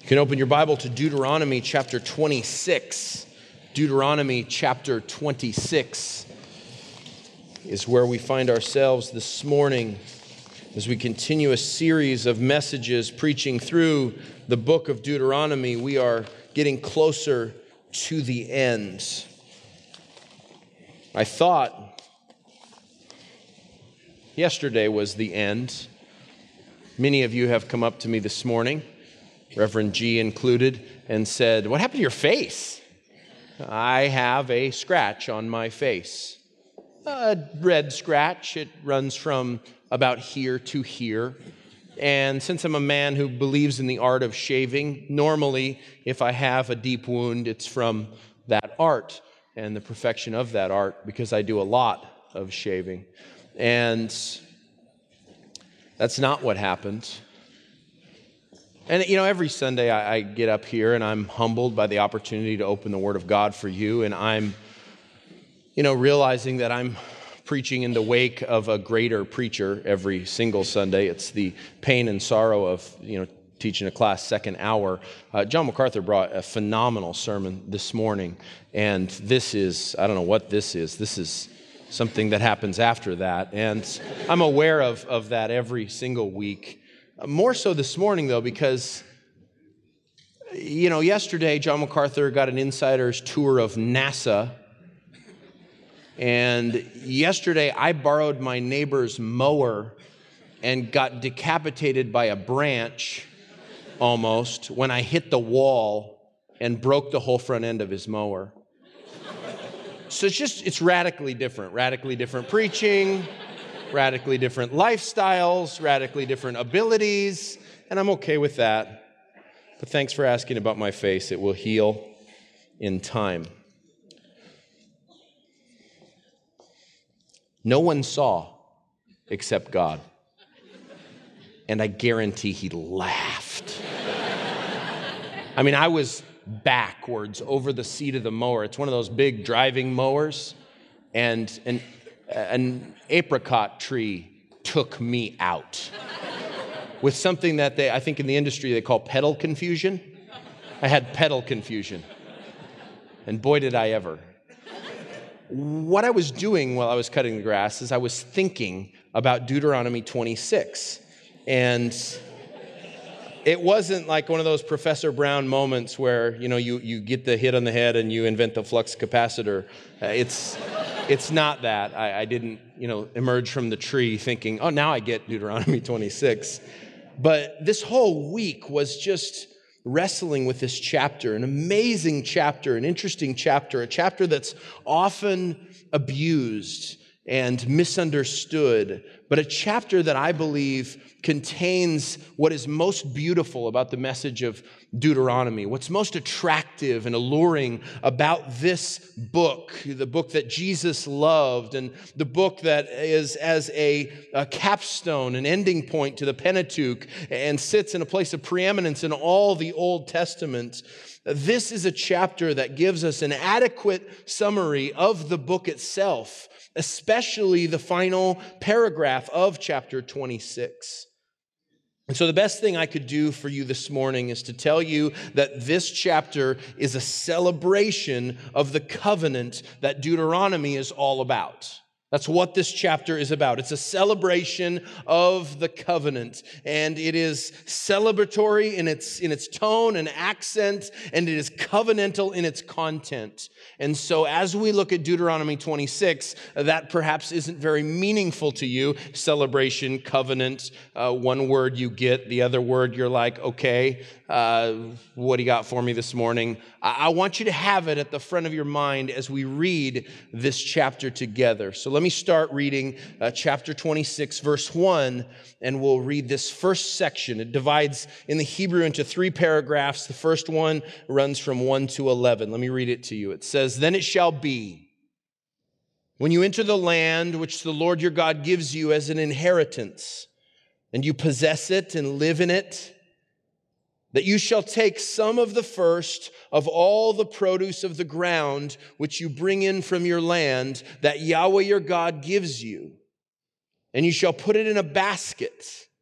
You can open your Bible to Deuteronomy chapter 26. Deuteronomy chapter 26 is where we find ourselves this morning as we continue a series of messages preaching through the book of Deuteronomy. We are getting closer to the end. I thought yesterday was the end. Many of you have come up to me this morning, Reverend G included, and said, "What happened to your face?" I have a scratch on my face. A red scratch. It runs from about here to here. And since I'm a man who believes in the art of shaving, normally if I have a deep wound, it's from that art and the perfection of that art, because I do a lot of shaving. And that's not what happened. And, every Sunday I get up here and I'm humbled by the opportunity to open the Word of God for you. And I'm, realizing that I'm preaching in the wake of a greater preacher every single Sunday. It's the pain and sorrow of, teaching a class second hour. John MacArthur brought a phenomenal sermon this morning. And this is, I don't know what this is. This is something that happens after that. And I'm aware of that every single week. More so this morning, though, because, yesterday John MacArthur got an insider's tour of NASA. And yesterday I borrowed my neighbor's mower and got decapitated by a branch almost when I hit the wall and broke the whole front end of his mower. So it's radically different preaching, radically different lifestyles, radically different abilities, and I'm okay with that. But thanks for asking about my face. It will heal in time. No one saw except God. And I guarantee he laughed. I was backwards over the seat of the mower. It's one of those big driving mowers, and an apricot tree took me out with something that I think in the industry they call pedal confusion. I had pedal confusion. And boy, did I ever. What I was doing while I was cutting the grass is I was thinking about Deuteronomy 26. And it wasn't like one of those Professor Brown moments where, you get the hit on the head and you invent the flux capacitor. It's not that. I didn't, emerge from the tree thinking, oh, now I get Deuteronomy 26. But this whole week was just wrestling with this chapter, an amazing chapter, an interesting chapter, a chapter that's often abused and misunderstood, but a chapter that I believe contains what is most beautiful about the message of Deuteronomy, what's most attractive and alluring about this book, the book that Jesus loved, and the book that is as a capstone, an ending point to the Pentateuch, and sits in a place of preeminence in all the Old Testament. This is a chapter that gives us an adequate summary of the book itself, especially the final paragraph of chapter 26. And so the best thing I could do for you this morning is to tell you that this chapter is a celebration of the covenant that Deuteronomy is all about. That's what this chapter is about. It's a celebration of the covenant, and it is celebratory in its tone and accent, and it is covenantal in its content. And so as we look at Deuteronomy 26, that perhaps isn't very meaningful to you. Celebration, covenant, one word you get, the other word you're like, okay, what do you got for me this morning? I want you to have it at the front of your mind as we read this chapter together. So let me start reading chapter 26, verse 1, and we'll read this first section. It divides in the Hebrew into 3 paragraphs. The first one runs from 1 to 11. Let me read it to you. It says, "Then it shall be, when you enter the land which the Lord your God gives you as an inheritance, and you possess it and live in it, that you shall take some of the first of all the produce of the ground which you bring in from your land, that Yahweh your God gives you, and you shall put it in a basket,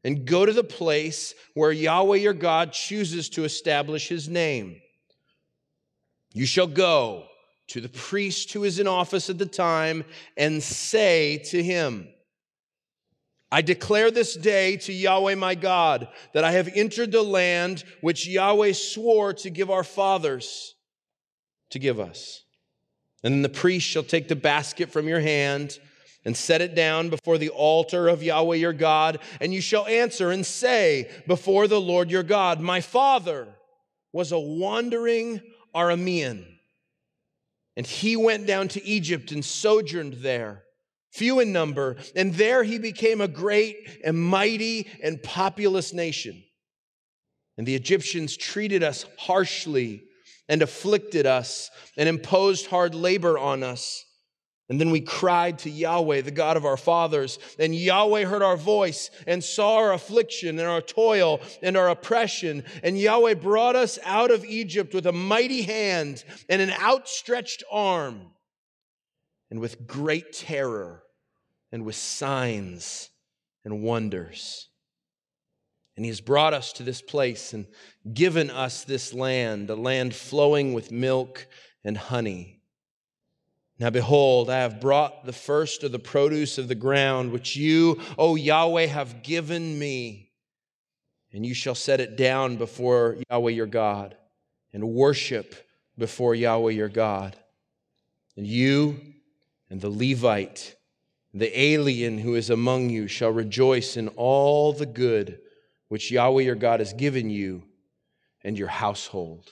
and go to the place where Yahweh your God chooses to establish his name. You shall go to the priest who is in office at the time and say to him, I declare this day to Yahweh my God that I have entered the land which Yahweh swore to give our fathers to give us. And then the priest shall take the basket from your hand and set it down before the altar of Yahweh your God, and you shall answer and say before the Lord your God, my father was a wandering Aramean, and he went down to Egypt and sojourned there, few in number, and there he became a great and mighty and populous nation. And the Egyptians treated us harshly and afflicted us and imposed hard labor on us. And then we cried to Yahweh, the God of our fathers, and Yahweh heard our voice and saw our affliction and our toil and our oppression. And Yahweh brought us out of Egypt with a mighty hand and an outstretched arm, and with great terror and with signs and wonders. And he has brought us to this place and given us this land, a land flowing with milk and honey. Now behold, I have brought the first of the produce of the ground, which you, O Yahweh, have given me. And you shall set it down before Yahweh your God, and worship before Yahweh your God. And you and the Levite, the alien who is among you, shall rejoice in all the good which Yahweh your God has given you and your household.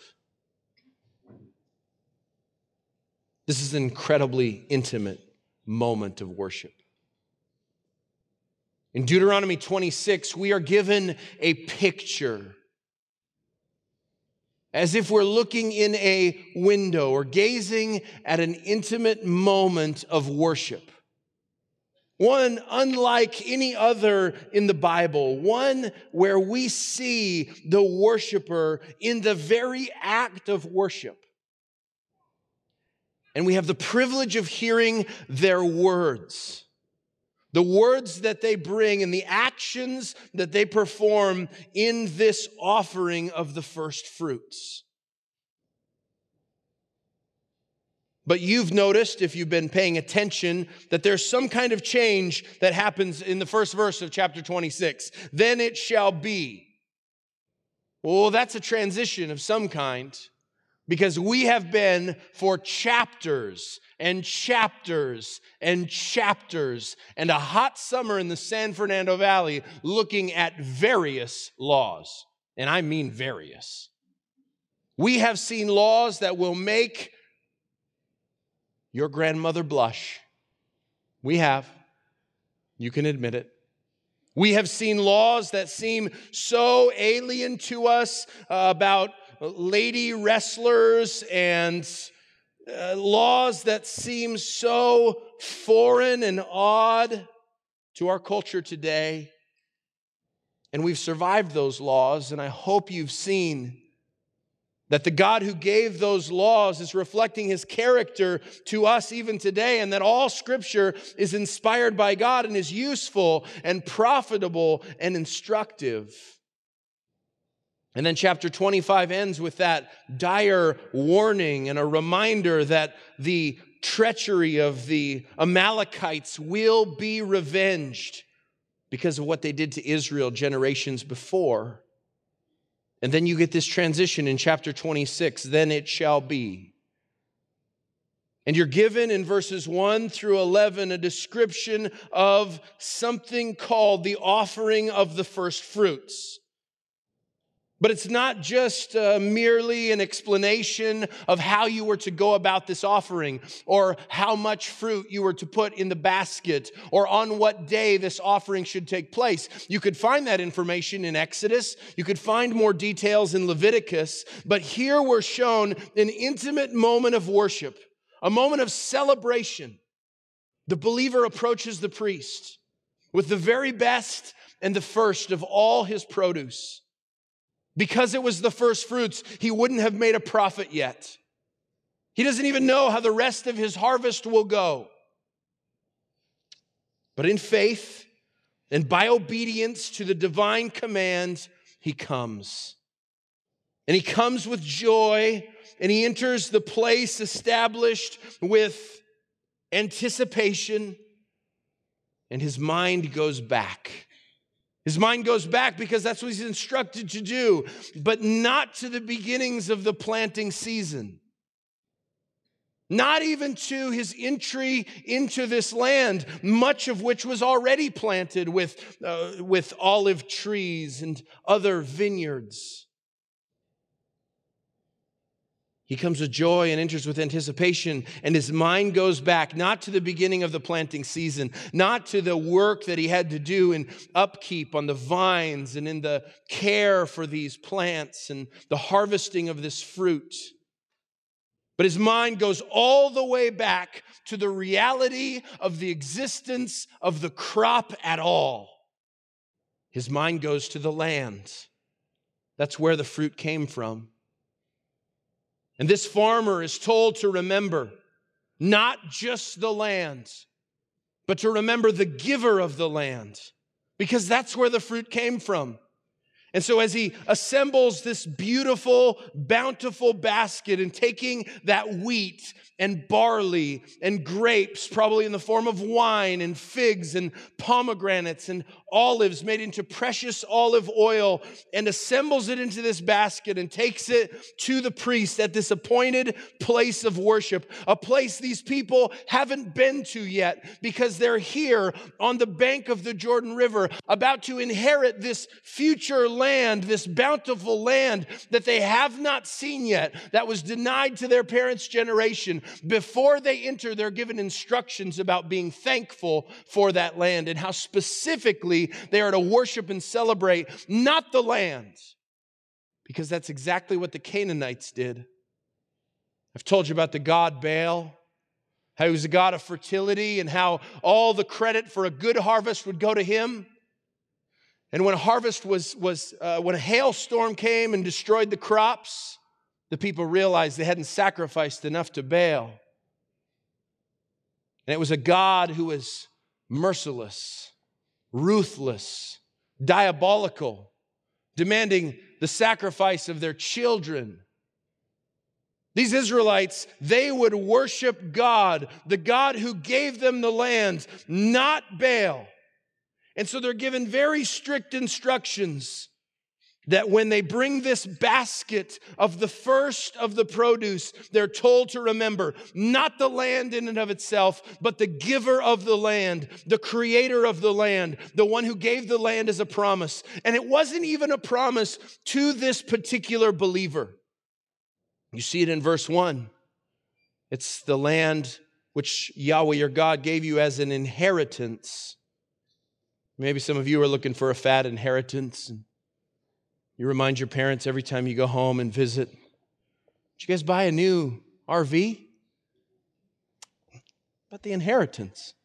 This is an incredibly intimate moment of worship. In Deuteronomy 26, we are given a picture, as if we're looking in a window or gazing at an intimate moment of worship. One unlike any other in the Bible, one where we see the worshiper in the very act of worship. And we have the privilege of hearing their words, the words that they bring and the actions that they perform in this offering of the first fruits. But you've noticed, if you've been paying attention, that there's some kind of change that happens in the first verse of chapter 26. Then it shall be. Well, that's a transition of some kind, because we have been for chapters and chapters and chapters and a hot summer in the San Fernando Valley looking at various laws. And I mean various. We have seen laws that will make your grandmother blush. We have. You can admit it. We have seen laws that seem so alien to us about lady wrestlers and laws that seem so foreign and odd to our culture today. And we've survived those laws, and I hope you've seen that the God who gave those laws is reflecting his character to us even today, and that all Scripture is inspired by God and is useful and profitable and instructive. And then chapter 25 ends with that dire warning and a reminder that the treachery of the Amalekites will be revenged because of what they did to Israel generations before. And then you get this transition in chapter 26, then it shall be. And you're given in verses 1 through 11 a description of something called the offering of the first fruits. But it's not just merely an explanation of how you were to go about this offering, or how much fruit you were to put in the basket, or on what day this offering should take place. You could find that information in Exodus. You could find more details in Leviticus. But here we're shown an intimate moment of worship, a moment of celebration. The believer approaches the priest with the very best and the first of all his produce. Because it was the first fruits, he wouldn't have made a profit yet. He doesn't even know how the rest of his harvest will go. But in faith, And by obedience to the divine command, he comes. And he comes with joy, and he enters the place established with anticipation, and his mind goes back. His mind goes back because that's what he's instructed to do, but not to the beginnings of the planting season. Not even to his entry into this land, much of which was already planted with olive trees and other vineyards. He comes with joy and enters with anticipation, and his mind goes back, not to the beginning of the planting season, not to the work that he had to do in upkeep on the vines and in the care for these plants and the harvesting of this fruit. But his mind goes all the way back to the reality of the existence of the crop at all. His mind goes to the land. That's where the fruit came from. And this farmer is told to remember not just the land, but to remember the giver of the land, because that's where the fruit came from. And so as he assembles this beautiful, bountiful basket and taking that wheat and barley and grapes, probably in the form of wine and figs and pomegranates and olives made into precious olive oil, and assembles it into this basket and takes it to the priest at this appointed place of worship, a place these people haven't been to yet because they're here on the bank of the Jordan River, about to inherit this future land, this bountiful land that they have not seen yet, that was denied to their parents' generation. Before they enter, they're given instructions about being thankful for that land and how specifically they are to worship and celebrate, not the land, because that's exactly what the Canaanites did. I've told you about the god Baal, how he was a god of fertility and how all the credit for a good harvest would go to him. And when a harvest when a hailstorm came and destroyed the crops, the people realized they hadn't sacrificed enough to Baal. And it was a God who was merciless, ruthless, diabolical, demanding the sacrifice of their children. These Israelites, they would worship God, the God who gave them the land, not Baal. And so they're given very strict instructions that when they bring this basket of the first of the produce, they're told to remember not the land in and of itself, but the giver of the land, the creator of the land, the one who gave the land as a promise. And it wasn't even a promise to this particular believer. You see it in verse 1. It's the land which Yahweh your God gave you as an inheritance. Maybe some of you are looking for a fat inheritance, and you remind your parents every time you go home and visit, did you guys buy a new RV? About the inheritance.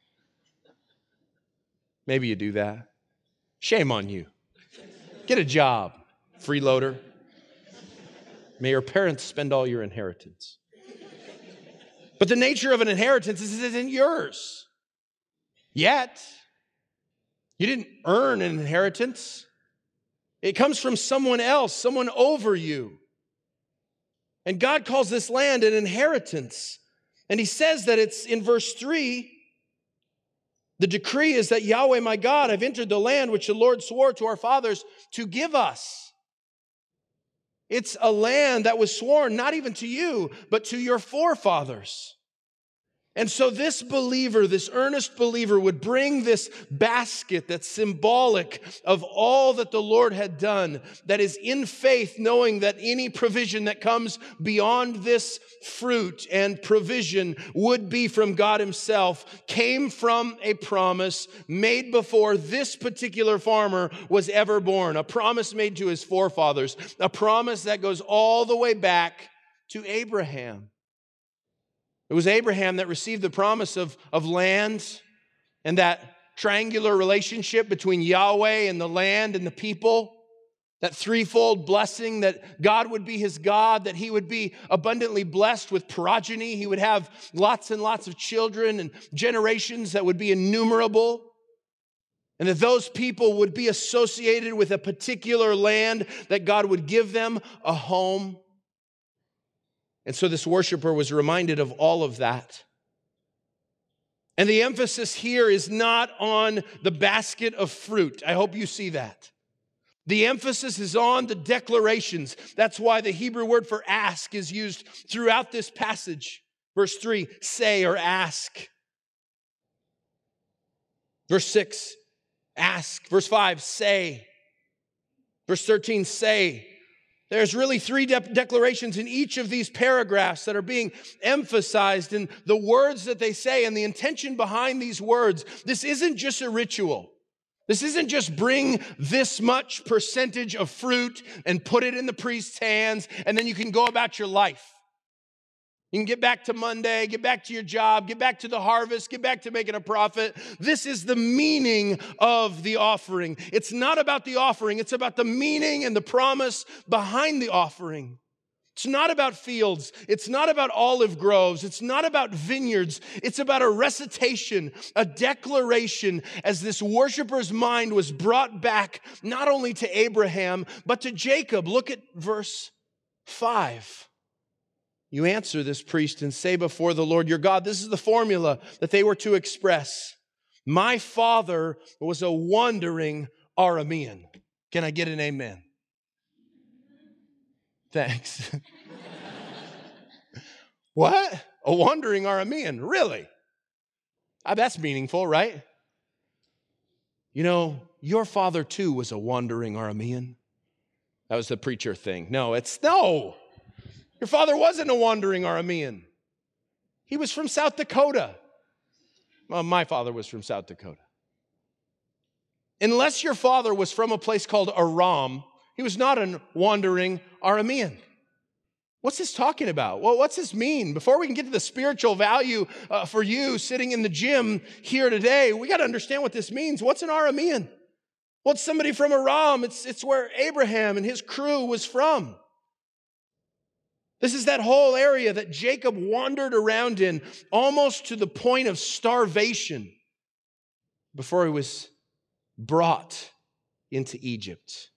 Maybe you do that. Shame on you. Get a job, freeloader. May your parents spend all your inheritance. But the nature of an inheritance is it isn't yours. Yet, you didn't earn an inheritance. It comes from someone else, someone over you. And God calls this land an inheritance. And he says that it's in verse 3, the decree is that Yahweh my God, I've entered the land which the Lord swore to our fathers to give us. It's a land that was sworn not even to you, but to your forefathers. And so this believer, this earnest believer, would bring this basket that's symbolic of all that the Lord had done, that is in faith, knowing that any provision that comes beyond this fruit and provision would be from God himself, came from a promise made before this particular farmer was ever born, a promise made to his forefathers, a promise that goes all the way back to Abraham. It was Abraham that received the promise of land and that triangular relationship between Yahweh and the land and the people, that threefold blessing that God would be his God, that he would be abundantly blessed with progeny. He would have lots and lots of children and generations that would be innumerable. and that those people would be associated with a particular land, that God would give them a home. And so this worshiper was reminded of all of that. And the emphasis here is not on the basket of fruit. I hope you see that. The emphasis is on the declarations. That's why the Hebrew word for ask is used throughout this passage. Verse 3, say or ask. Verse 6, ask. Verse 5, say. Verse 13, say. There's really three declarations in each of these paragraphs that are being emphasized in the words that they say and the intention behind these words. This isn't just a ritual. This isn't just bring this much percentage of fruit and put it in the priest's hands and then you can go about your life. You can get back to Monday, get back to your job, get back to the harvest, get back to making a profit. This is the meaning of the offering. It's not about the offering. It's about the meaning and the promise behind the offering. It's not about fields. It's not about olive groves. It's not about vineyards. It's about a recitation, a declaration as this worshiper's mind was brought back not only to Abraham, but to Jacob. Look at verse 5. You answer this priest and say before the Lord your God, this is the formula that they were to express. My father was a wandering Aramean. Can I get an amen? Thanks. What? A wandering Aramean? Really? That's meaningful, right? You know, your father too was a wandering Aramean. That was the preacher thing. No. Your father wasn't a wandering Aramean. He was from South Dakota. Well, my father was from South Dakota. Unless your father was from a place called Aram, he was not a wandering Aramean. What's this talking about? Well, what's this mean? Before we can get to the spiritual value for you sitting in the gym here today, we got to understand what this means. What's an Aramean? Well, it's somebody from Aram. It's where Abraham and his crew was from. This is that whole area that Jacob wandered around in almost to the point of starvation before he was brought into Egypt.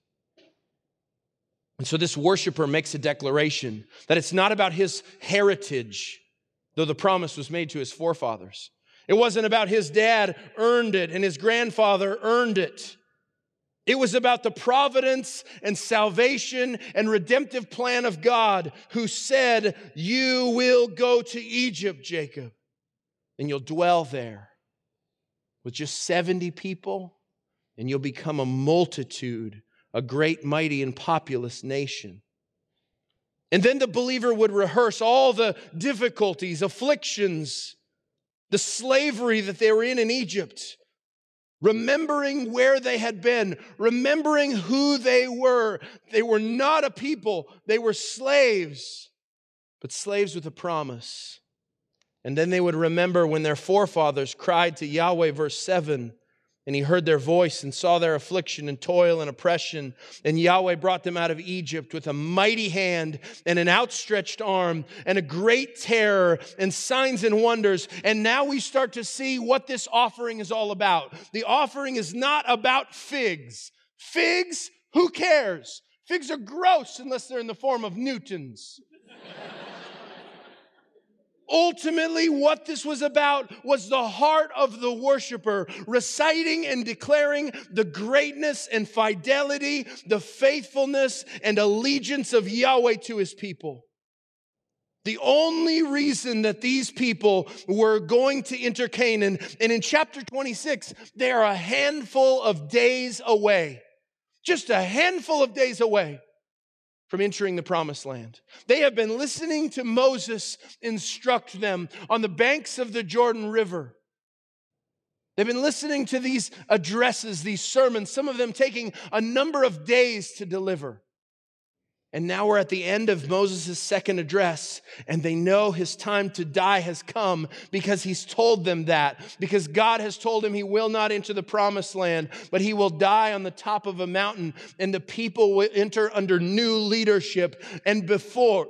And so this worshiper makes a declaration that it's not about his heritage, though the promise was made to his forefathers. It wasn't about his dad earned it and his grandfather earned it. It was about the providence and salvation and redemptive plan of God who said, you will go to Egypt, Jacob, and you'll dwell there with just 70 people, and you'll become a multitude, a great, mighty, and populous nation. And then the believer would rehearse all the difficulties, afflictions, the slavery that they were in Egypt, remembering where they had been, remembering who they were. They were not a people, they were slaves, but slaves with a promise. And then they would remember when their forefathers cried to Yahweh, verse 7, and he heard their voice and saw their affliction and toil and oppression. And Yahweh brought them out of Egypt with a mighty hand and an outstretched arm and a great terror and signs and wonders. And now we start to see what this offering is all about. The offering is not about figs. Figs, who cares? Figs are gross unless they're in the form of Newtons. Ultimately, what this was about was the heart of the worshiper, reciting and declaring the greatness and fidelity, the faithfulness and allegiance of Yahweh to his people. The only reason that these people were going to enter Canaan, and in chapter 26, they are a handful of days away, just a handful of days away from entering the promised land. They have been listening to Moses instruct them on the banks of the Jordan River. They've been listening to these addresses, these sermons, some of them taking a number of days to deliver. And now we're at the end of Moses' second address, and they know his time to die has come because he's told them that. Because God has told him he will not enter the promised land, but he will die on the top of a mountain, and the people will enter under new leadership. And before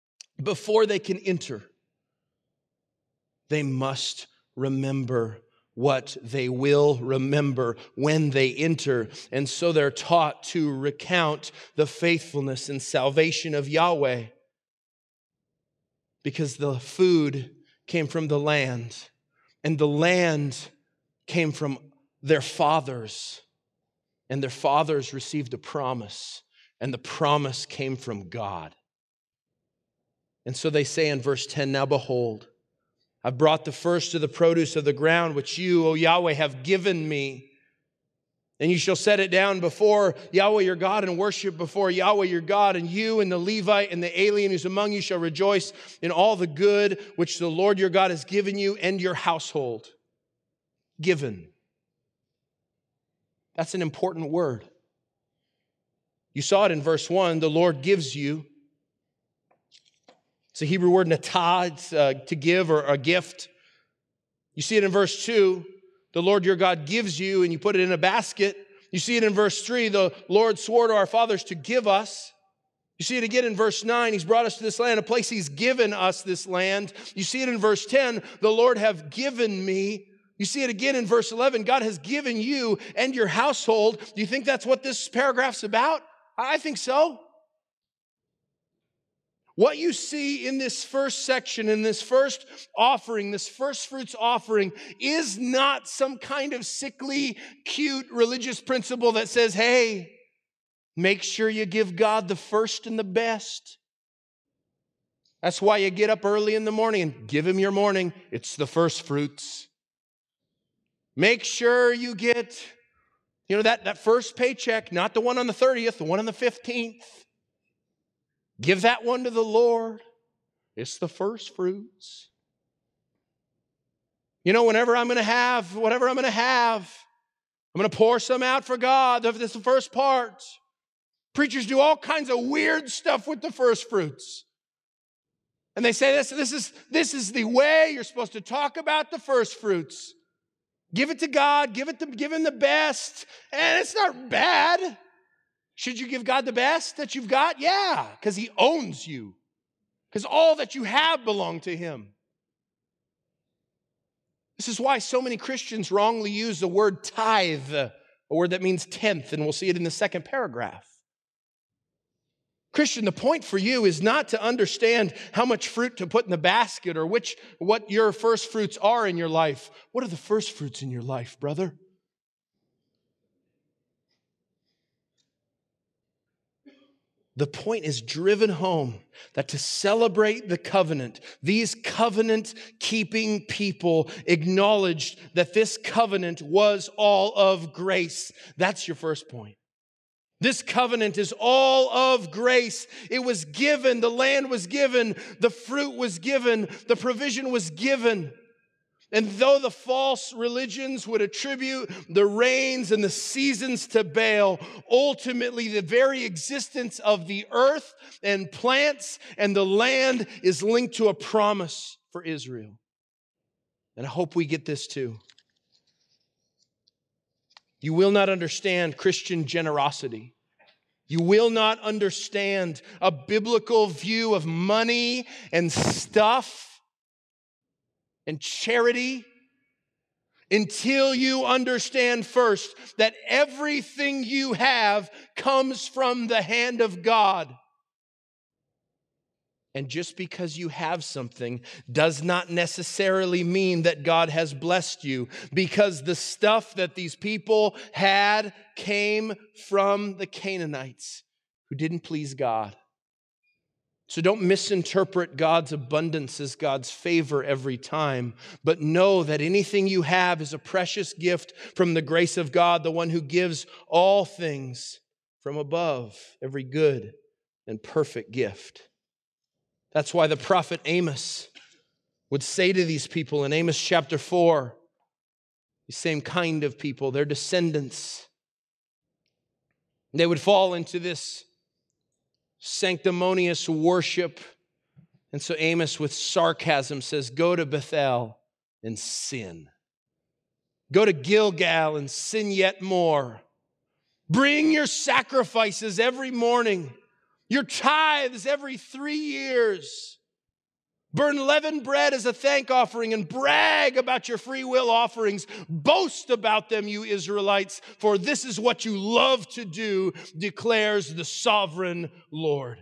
they can enter, they must remember what they will remember when they enter. And so they're taught to recount the faithfulness and salvation of Yahweh, because the food came from the land, and the land came from their fathers, and their fathers received a promise, and the promise came from God. And so they say in verse 10, "Now behold, I've brought the first of the produce of the ground, which you, O Yahweh, have given me. And you shall set it down before Yahweh your God and worship before Yahweh your God. And you and the Levite and the alien who's among you shall rejoice in all the good which the Lord your God has given you and your household." Given. That's an important word. You saw it in verse 1. The Lord gives you. It's a Hebrew word, natah. It's to give or a gift. You see it in verse 2. The Lord your God gives you, and you put it in a basket. You see it in verse 3. The Lord swore to our fathers to give us. You see it again in verse 9. He's brought us to this land, a place He's given us this land. You see it in verse 10. The Lord have given me. You see it again in verse 11. God has given you and your household. Do you think that's what this paragraph's about? I think so. What you see in this first section, in this first offering, this first fruits offering, is not some kind of sickly, cute religious principle that says, hey, make sure you give God the first and the best. That's why you get up early in the morning and give Him your morning. It's the first fruits. Make sure you get, that first paycheck, not the one on the 30th, the one on the 15th. Give that one to the Lord. It's the first fruits. Whenever I'm going to have, whatever I'm going to have, I'm going to pour some out for God. That's the first part. Preachers do all kinds of weird stuff with the first fruits. And they say this is the way you're supposed to talk about the first fruits. Give it to God, give Him the best. And it's not bad. Should you give God the best that you've got? Yeah, because He owns you. Because all that you have belong to Him. This is why so many Christians wrongly use the word tithe, a word that means tenth, and we'll see it in the second paragraph. Christian, the point for you is not to understand how much fruit to put in the basket or what your first fruits are in your life. What are the first fruits in your life, brother? The point is driven home that to celebrate the covenant, these covenant-keeping people acknowledged that this covenant was all of grace. That's your first point. This covenant is all of grace. It was given, the land was given, the fruit was given, the provision was given. And though the false religions would attribute the rains and the seasons to Baal, ultimately the very existence of the earth and plants and the land is linked to a promise for Israel. And I hope we get this too. You will not understand Christian generosity. You will not understand a biblical view of money and stuff and charity until you understand first that everything you have comes from the hand of God. And just because you have something does not necessarily mean that God has blessed you, because the stuff that these people had came from the Canaanites who didn't please God. So don't misinterpret God's abundance as God's favor every time, but know that anything you have is a precious gift from the grace of God, the one who gives all things from above, every good and perfect gift. That's why the prophet Amos would say to these people in Amos chapter 4, the same kind of people, their descendants, they would fall into this sanctimonious worship. And so Amos with sarcasm says, go to Bethel and sin. Go to Gilgal and sin yet more. Bring your sacrifices every morning, your tithes every 3 years. Burn leavened bread as a thank offering and brag about your free will offerings. Boast about them, you Israelites, for this is what you love to do, declares the sovereign Lord.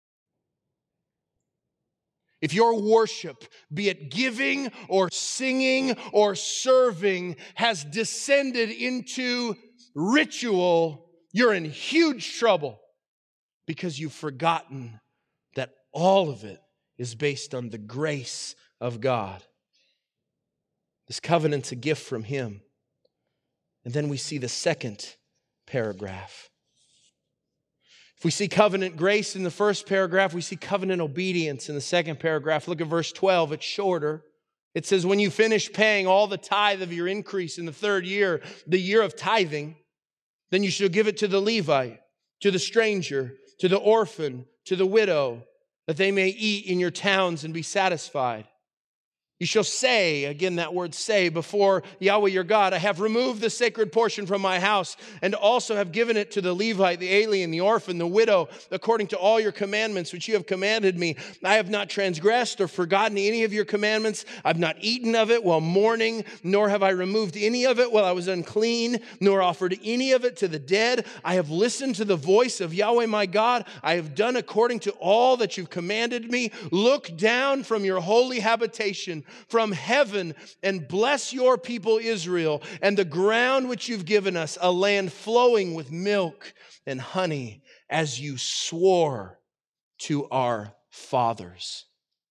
If your worship, be it giving or singing or serving, has descended into ritual, you're in huge trouble because you've forgotten that all of it is based on the grace of God. This covenant's a gift from Him. And then we see the second paragraph. If we see covenant grace in the first paragraph, we see covenant obedience in the second paragraph. Look at verse 12. It's shorter. It says, when you finish paying all the tithe of your increase in the third year, the year of tithing, then you shall give it to the Levite, to the stranger, to the orphan, to the widow, that they may eat in your towns and be satisfied. You shall say, again that word say, before Yahweh your God, I have removed the sacred portion from my house and also have given it to the Levite, the alien, the orphan, the widow, according to all your commandments which you have commanded me. I have not transgressed or forgotten any of your commandments. I've not eaten of it while mourning, nor have I removed any of it while I was unclean, nor offered any of it to the dead. I have listened to the voice of Yahweh my God. I have done according to all that you've commanded me. Look down from your holy habitation from heaven and bless your people Israel and the ground which you've given us, a land flowing with milk and honey, as you swore to our fathers.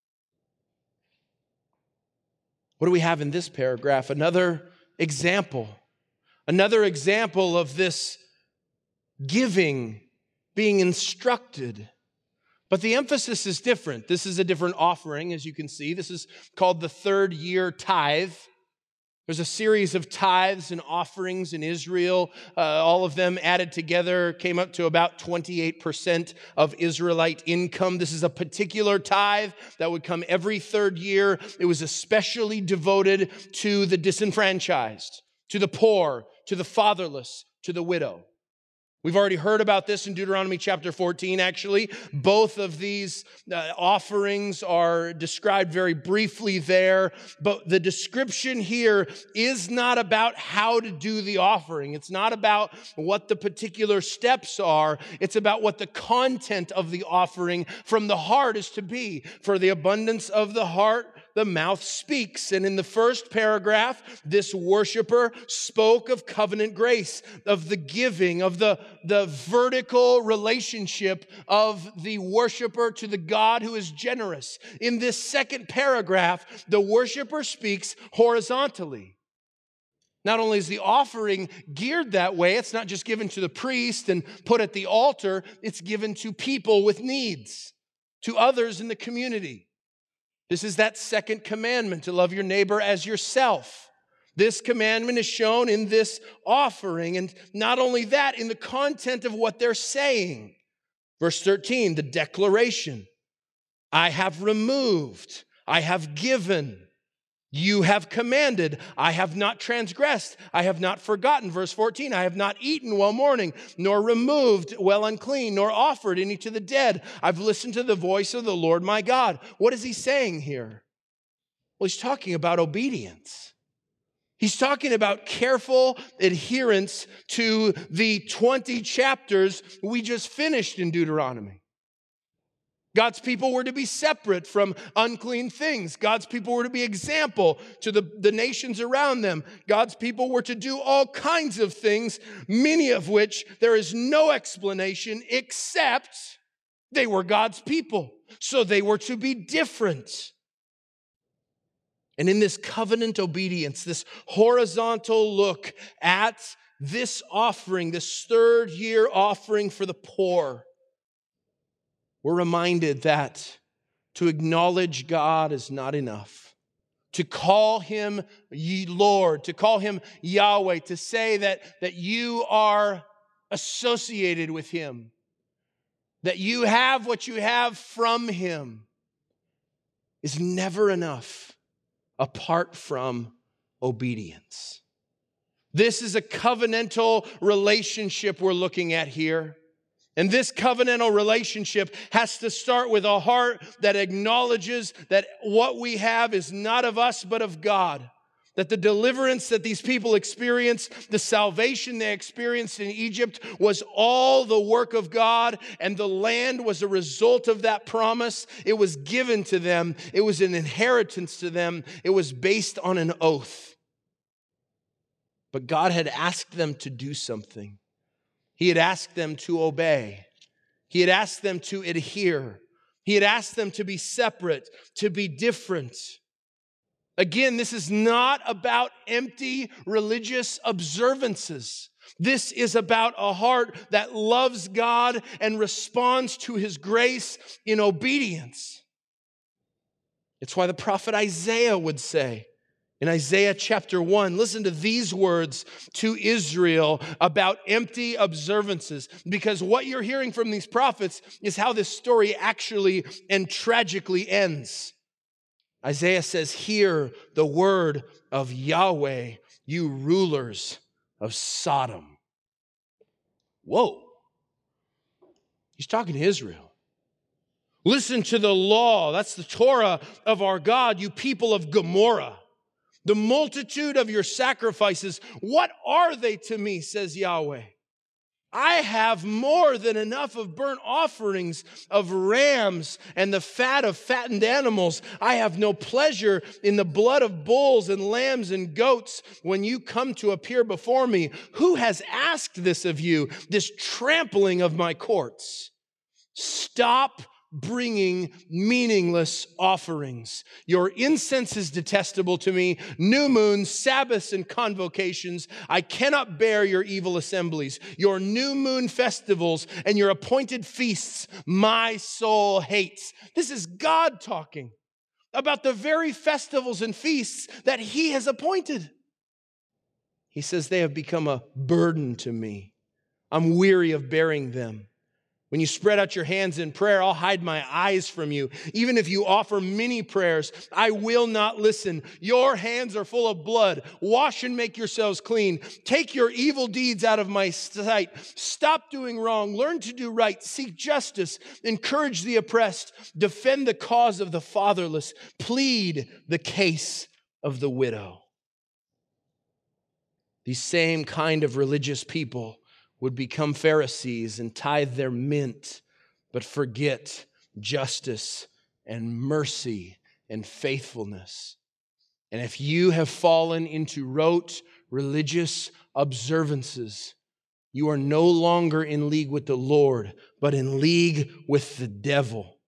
What do we have in this paragraph? Another example of this giving being instructed. But the emphasis is different. This is a different offering, as you can see. This is called the third year tithe. There's a series of tithes and offerings in Israel. All of them added together came up to about 28% of Israelite income. This is a particular tithe that would come every third year. It was especially devoted to the disenfranchised, to the poor, to the fatherless, to the widow. We've already heard about this in Deuteronomy chapter 14, actually. Both of these offerings are described very briefly there, but the description here is not about how to do the offering. It's not about what the particular steps are. It's about what the content of the offering from the heart is to be. For the abundance of the heart, the mouth speaks. And in the first paragraph, this worshiper spoke of covenant grace, of the giving, of the vertical relationship of the worshiper to the God who is generous. In this second paragraph, the worshiper speaks horizontally. Not only is the offering geared that way, it's not just given to the priest and put at the altar, it's given to people with needs, to others in the community. This is that second commandment, to love your neighbor as yourself. This commandment is shown in this offering, and not only that, in the content of what they're saying. Verse 13, the declaration. I have removed, I have given, you have commanded, I have not transgressed, I have not forgotten. Verse 14, I have not eaten while mourning, nor removed while unclean, nor offered any to the dead. I've listened to the voice of the Lord my God. What is he saying here? Well, he's talking about obedience. He's talking about careful adherence to the 20 chapters we just finished in Deuteronomy. God's people were to be separate from unclean things. God's people were to be example to the nations around them. God's people were to do all kinds of things, many of which there is no explanation except they were God's people. So they were to be different. And in this covenant obedience, this horizontal look at this offering, this third year offering for the poor, we're reminded that to acknowledge God is not enough. To call him Lord, to call him Yahweh, to say that you are associated with him, that you have what you have from him, is never enough apart from obedience. This is a covenantal relationship we're looking at here. And this covenantal relationship has to start with a heart that acknowledges that what we have is not of us, but of God. That the deliverance that these people experienced, the salvation they experienced in Egypt, was all the work of God, and the land was a result of that promise. It was given to them. It was an inheritance to them. It was based on an oath. But God had asked them to do something. He had asked them to obey. He had asked them to adhere. He had asked them to be separate, to be different. Again, this is not about empty religious observances. This is about a heart that loves God and responds to His grace in obedience. It's why the prophet Isaiah would say in Isaiah chapter 1, listen to these words to Israel about empty observances, because what you're hearing from these prophets is how this story actually and tragically ends. Isaiah says, "Hear the word of Yahweh, you rulers of Sodom." Whoa. He's talking to Israel. Listen to the law. That's the Torah of our God, you people of Gomorrah. The multitude of your sacrifices, what are they to me, says Yahweh? I have more than enough of burnt offerings, of rams, and the fat of fattened animals. I have no pleasure in the blood of bulls and lambs and goats when you come to appear before me. Who has asked this of you, this trampling of my courts? Stop bringing meaningless offerings. Your incense is detestable to me. New moons, Sabbaths, and convocations. I cannot bear your evil assemblies. Your new moon festivals and your appointed feasts, my soul hates. This is God talking about the very festivals and feasts that He has appointed. He says, they have become a burden to me. I'm weary of bearing them. When you spread out your hands in prayer, I'll hide my eyes from you. Even if you offer many prayers, I will not listen. Your hands are full of blood. Wash and make yourselves clean. Take your evil deeds out of my sight. Stop doing wrong. Learn to do right. Seek justice. Encourage the oppressed. Defend the cause of the fatherless. Plead the case of the widow. These same kind of religious people would become Pharisees and tithe their mint, but forget justice and mercy and faithfulness. And if you have fallen into rote religious observances, you are no longer in league with the Lord, but in league with the devil.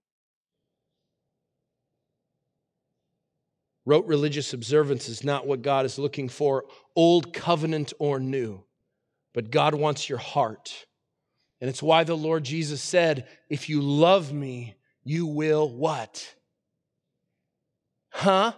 Rote religious observance is not what God is looking for, old covenant or new. But God wants your heart. And it's why the Lord Jesus said, if you love me, you will what? Huh?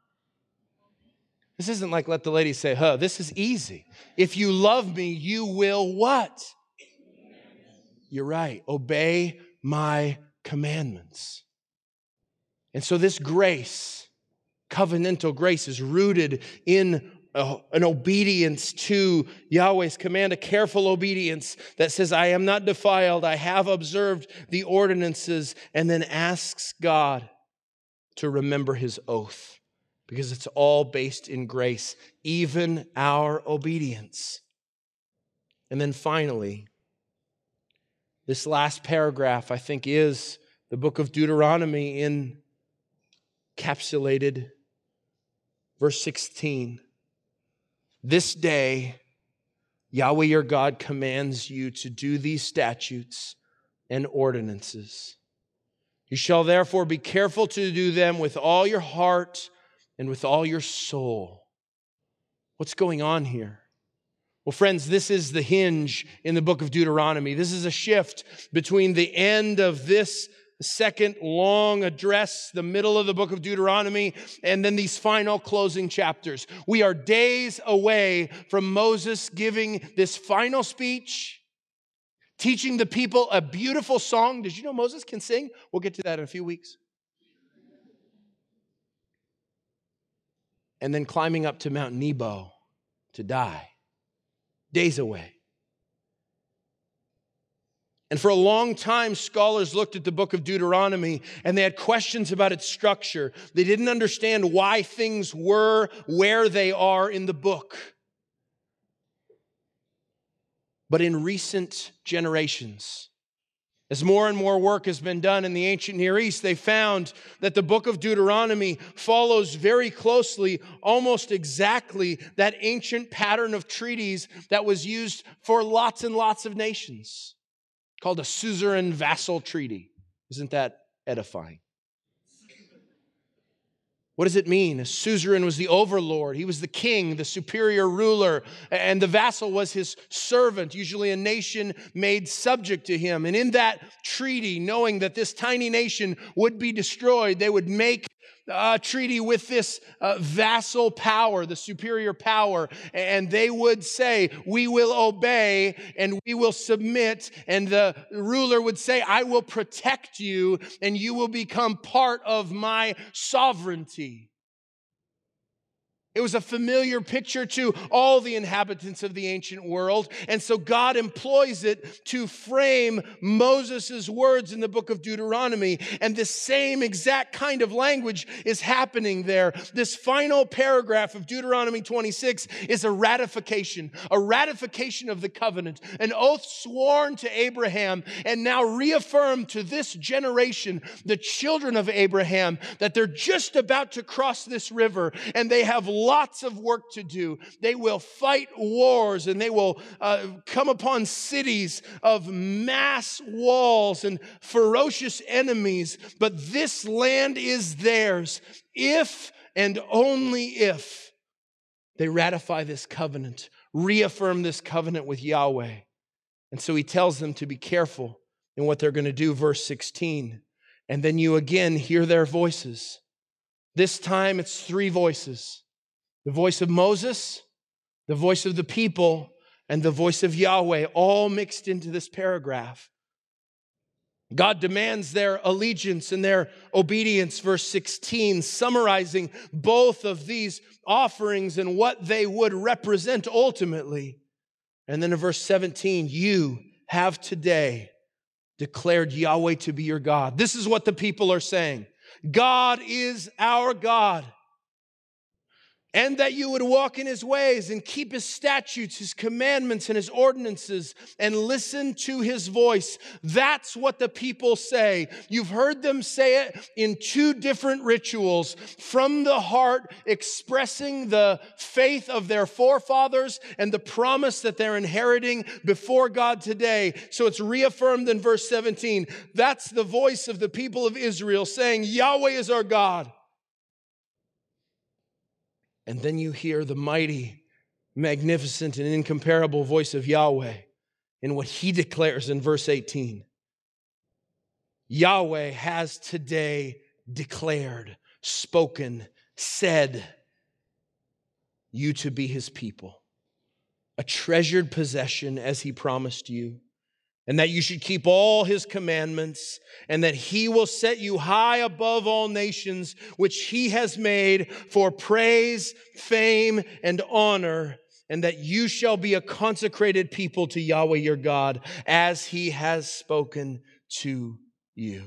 This isn't like let the lady say, huh. This is easy. If you love me, you will what? You're right. Obey my commandments. And so this grace, covenantal grace, is rooted in an obedience to Yahweh's command, a careful obedience that says, I am not defiled, I have observed the ordinances, and then asks God to remember His oath, because it's all based in grace, even our obedience. And then finally, this last paragraph, I think, is the book of Deuteronomy encapsulated. Verse 16. This day, Yahweh your God commands you to do these statutes and ordinances. You shall therefore be careful to do them with all your heart and with all your soul. What's going on here? Well, friends, this is the hinge in the book of Deuteronomy. This is a shift between the end of this second long address, the middle of the book of Deuteronomy, and then these final closing chapters. We are days away from Moses giving this final speech, teaching the people a beautiful song. Did you know Moses can sing? We'll get to that in a few weeks. And then climbing up to Mount Nebo to die. Days away. And for a long time, scholars looked at the book of Deuteronomy and they had questions about its structure. They didn't understand why things were where they are in the book. But in recent generations, as more and more work has been done in the ancient Near East, they found that the book of Deuteronomy follows very closely, almost exactly, that ancient pattern of treaties that was used for lots and lots of nations, called a suzerain vassal treaty. Isn't that edifying? What does it mean? A suzerain was the overlord. He was the king, the superior ruler, and the vassal was his servant, usually a nation made subject to him. And in that treaty, knowing that this tiny nation would be destroyed, they would make a treaty with this vassal power, the superior power, and they would say, we will obey and we will submit, and the ruler would say, I will protect you and you will become part of my sovereignty. It was a familiar picture to all the inhabitants of the ancient world. And so God employs it to frame Moses' words in the book of Deuteronomy. And the same exact kind of language is happening there. This final paragraph of Deuteronomy 26 is a ratification of the covenant, an oath sworn to Abraham and now reaffirmed to this generation, the children of Abraham, that they're just about to cross this river and they have lots of work to do. They will fight wars and they will come upon cities of mass walls and ferocious enemies. But this land is theirs if and only if they ratify this covenant, reaffirm this covenant with Yahweh. And so he tells them to be careful in what they're going to do. Verse 16. And then you again hear their voices. This time it's three voices. The voice of Moses, the voice of the people, and the voice of Yahweh, all mixed into this paragraph. God demands their allegiance and their obedience, verse 16, summarizing both of these offerings and what they would represent ultimately. And then in verse 17, you have today declared Yahweh to be your God. This is what the people are saying. God is our God. And that you would walk in his ways and keep his statutes, his commandments, and his ordinances, and listen to his voice. That's what the people say. You've heard them say it in two different rituals. From the heart, expressing the faith of their forefathers and the promise that they're inheriting before God today. So it's reaffirmed in verse 17. That's the voice of the people of Israel saying, Yahweh is our God. And then you hear the mighty, magnificent, and incomparable voice of Yahweh in what he declares in verse 18. Yahweh has today declared, spoken, said you to be his people, a treasured possession as he promised you, and that you should keep all his commandments, and that he will set you high above all nations, which he has made for praise, fame, and honor, and that you shall be a consecrated people to Yahweh your God, as he has spoken to you.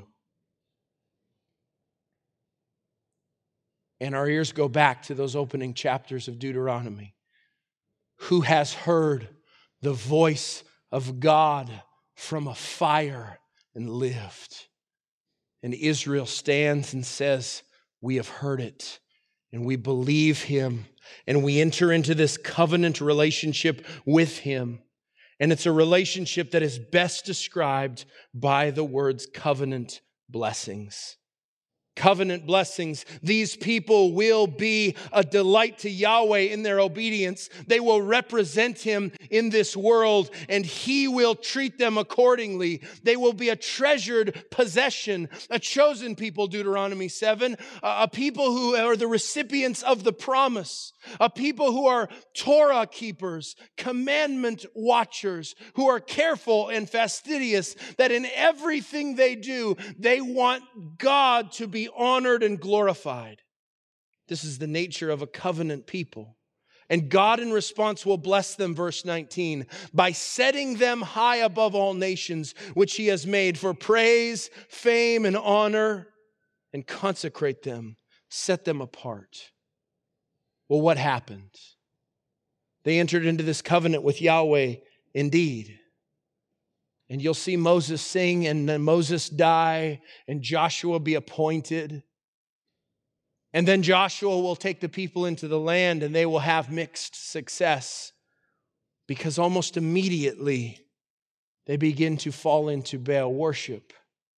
And our ears go back to those opening chapters of Deuteronomy. Who has heard the voice of God from a fire and lived? And Israel stands and says, we have heard it and we believe him and we enter into this covenant relationship with him. And it's a relationship that is best described by the words covenant blessings. Covenant blessings. These people will be a delight to Yahweh in their obedience. They will represent him in this world, and he will treat them accordingly. They will be a treasured possession, a chosen people, Deuteronomy 7, a people who are the recipients of the promise, a people who are Torah keepers, commandment watchers, who are careful and fastidious, that in everything they do, they want God to be honored and glorified. This is the nature of a covenant people. And God in response will bless them, verse 19, by setting them high above all nations, which he has made for praise, fame, and honor, and consecrate them, set them apart. Well, what happened? They entered into this covenant with Yahweh indeed. And you'll see Moses sing, and then Moses die, and Joshua be appointed. And then Joshua will take the people into the land, and they will have mixed success, because almost immediately they begin to fall into Baal worship.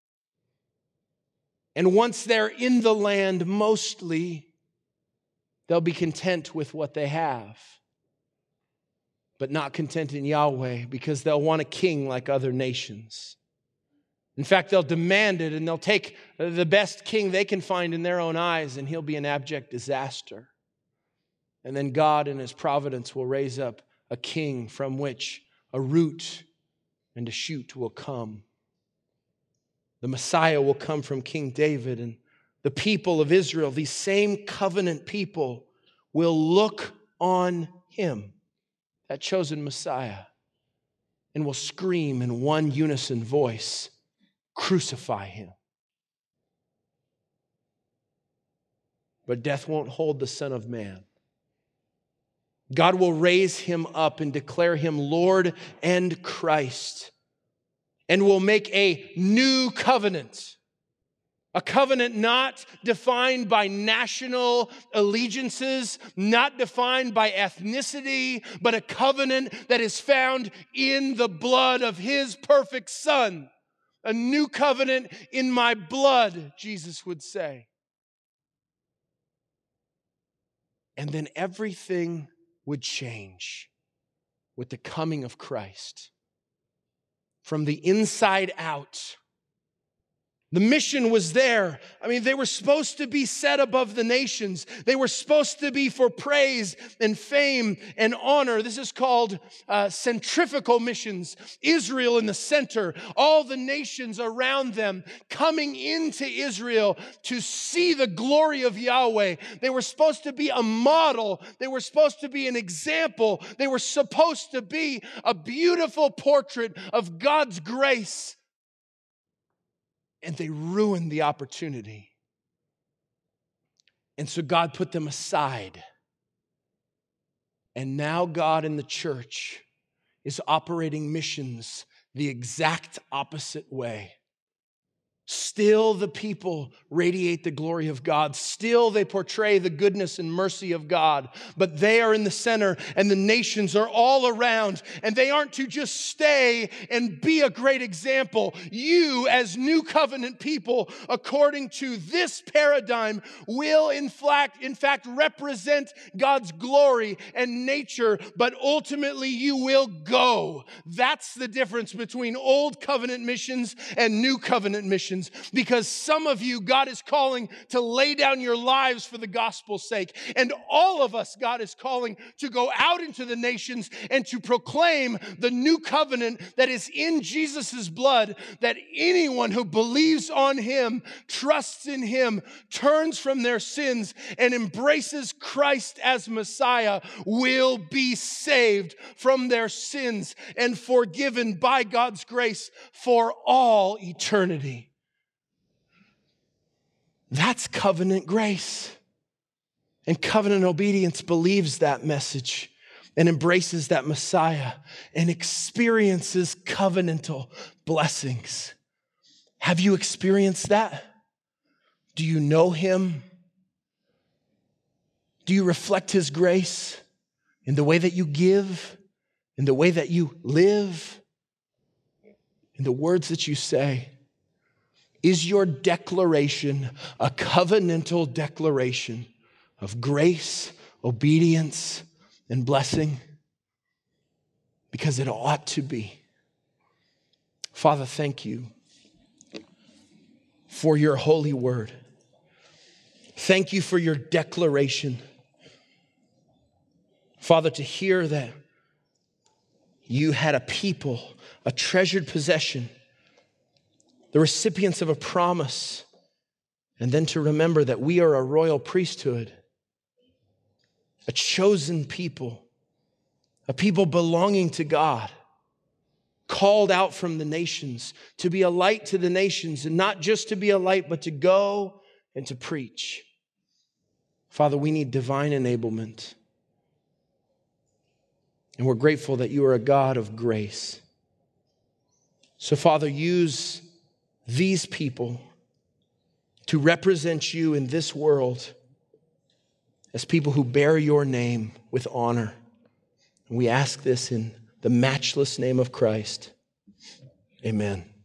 And once they're in the land, mostly they'll be content with what they have, but not content in Yahweh, because they'll want a king like other nations. In fact, they'll demand it, and they'll take the best king they can find in their own eyes, and he'll be an abject disaster. And then God in his providence will raise up a king from which a root and a shoot will come. The Messiah will come from King David, and the people of Israel, these same covenant people, will look on him, that chosen Messiah, and will scream in one unison voice, "Crucify him." But death won't hold the Son of Man. God will raise him up and declare him Lord and Christ, and will make a new covenant. A covenant not defined by national allegiances, not defined by ethnicity, but a covenant that is found in the blood of his perfect Son. A new covenant in my blood, Jesus would say. And then everything would change with the coming of Christ. From the inside out. The mission was there. I mean, they were supposed to be set above the nations. They were supposed to be for praise and fame and honor. This is called centrifugal missions. Israel in the center, all the nations around them coming into Israel to see the glory of Yahweh. They were supposed to be a model. They were supposed to be an example. They were supposed to be a beautiful portrait of God's grace. And they ruined the opportunity. And so God put them aside. And now God in the church is operating missions the exact opposite way. Still the people radiate the glory of God. Still they portray the goodness and mercy of God. But they are in the center and the nations are all around. And they aren't to just stay and be a great example. You as new covenant people, according to this paradigm, will in fact represent God's glory and nature. But ultimately you will go. That's the difference between old covenant missions and new covenant missions. Because some of you, God is calling to lay down your lives for the gospel's sake. And all of us, God is calling to go out into the nations and to proclaim the new covenant that is in Jesus' blood, that anyone who believes on him, trusts in him, turns from their sins, and embraces Christ as Messiah will be saved from their sins and forgiven by God's grace for all eternity. That's covenant grace. And covenant obedience believes that message and embraces that Messiah and experiences covenantal blessings. Have you experienced that? Do you know him? Do you reflect his grace in the way that you give, in the way that you live, in the words that you say? Is your declaration a covenantal declaration of grace, obedience, and blessing? Because it ought to be. Father, thank you for your holy word. Thank you for your declaration. Father, to hear that you had a people, a treasured possession, the recipients of a promise, and then to remember that we are a royal priesthood, a chosen people, a people belonging to God, called out from the nations to be a light to the nations, and not just to be a light, but to go and to preach. Father, we need divine enablement. And we're grateful that you are a God of grace. So, Father, use these people to represent you in this world as people who bear your name with honor. And we ask this in the matchless name of Christ. Amen.